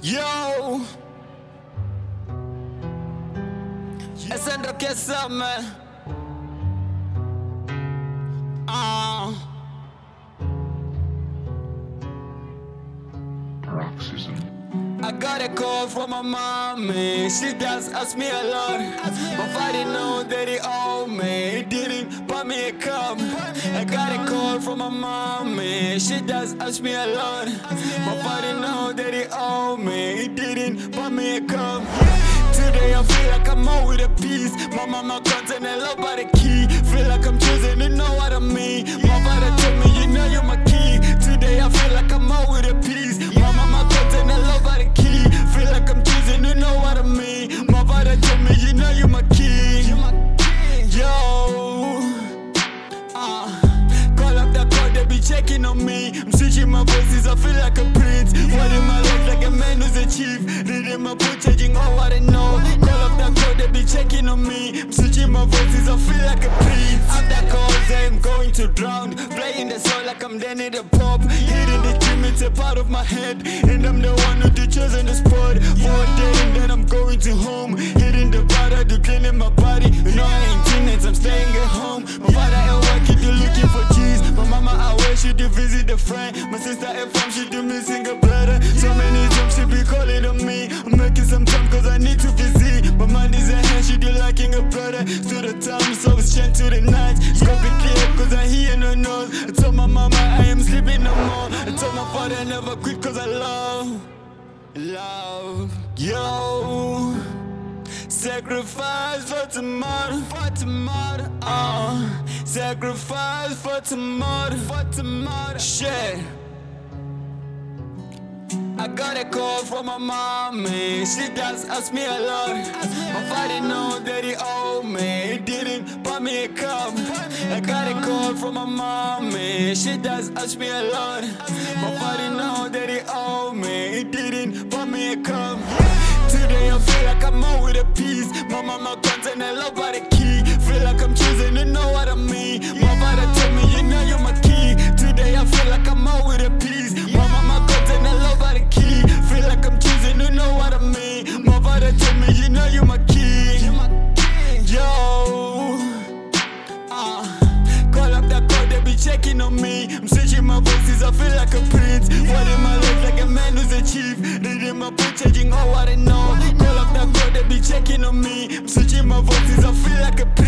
Yo, essa é que summer. I got a call from my mommy. She does ask me a lot, but I didn't know that he owed me. He didn't buy me a cup. I got a call from my mommy. She does ask me a lot, but I didn't know that he owed me. He didn't buy me a cup. Today I feel like I'm out with a piece. My mama got and I love by the key. Feel like I'm choosing to know what I mean. My father told me, you know you're my key. Today I feel like I'm out with a piece. My mama got and I love by the key. Feel like I'm choosing to know what I mean. My father told me, you know you're my key. Yo, call up that call, they be checking on me. I'm switching my voices, I feel like a prince. What in my life like a man who's a chief. Reading my book, changing all what I know. Call up that call, they be checking on me. I'm switching my voices, I feel like a prince. After calls, I'm going to drown. Playing the song like I'm Danny the Pop. Hitting the gym, it's a part of my head. And I'm the one who do chosen the spot. For a day and then I'm going to home. Hitting the bar, I do cleaning my body. You know I ain't teenage, I'm staying at home. My father at work, he do looking for cheese. My mama at work, she do visit a friend. My sister at farm, she do missing a brother. So many times she be calling on me. I'm making some time cause I need to visit. My mind is at hand, she do liking a brother. To the time, so it's chant to the night. Scope it clear cause I hear no noise. I told my mama I am sleeping no more. I told my father I never quit cause I love. Yo, sacrifice for tomorrow, sacrifice for tomorrow, shit. I got a call from my mommy. She does ask me a lot. My father know that he owed me. He didn't buy me a cup. I got a call from my mommy. She does ask me a lot. My father know that he owed me. He didn't buy me a cup. Today I feel like I'm out with a piece. My mama got and I love by the key. Feel like I'm choosing to know what I mean. My father told me, you know you're my key. Today I feel like I'm out with a piece. My mama got and I love by the key. Feel like I'm choosing to know what I mean. My father told me, you know you're my key. Yo, call up that call, they be checking on me. I'm switching my voices, I feel like a prince. What in my life like a man who's a chief. Reading my book, changing all what I know. Call up that call, they be checking on me. I'm switching my voices, I feel like a prince.